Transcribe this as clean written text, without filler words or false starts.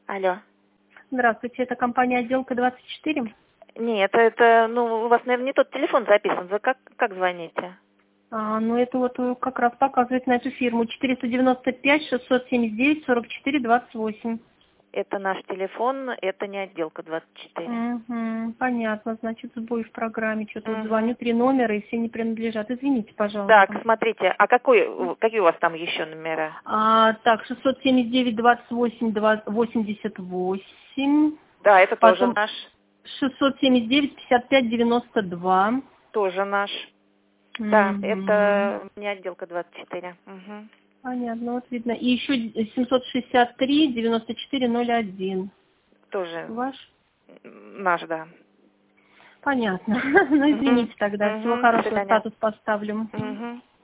Алло. Здравствуйте, это компания «Отделка 24». Нет, это, у вас, наверное, не тот телефон записан. Вы как звоните? Ну это вот как раз показывает на эту фирму. 495-679-44-28. Это наш телефон, это не отделка 24. Угу, понятно, значит сбой в программе. Что-то вот Угу. звоню, 3 номера и все не принадлежат. Извините, пожалуйста. Так, смотрите, а какие у вас там еще номера? Так, 679-28-88. Да, это тоже Потом наш. 679-55-92. Тоже наш. Да, это не отделка 24. Угу. Понятно, вот видно. И еще 763-94-01. Тоже Ваш? наш, да. Понятно. Ну, извините тогда. Всего До хорошего, свидания. статус поставлю. Угу.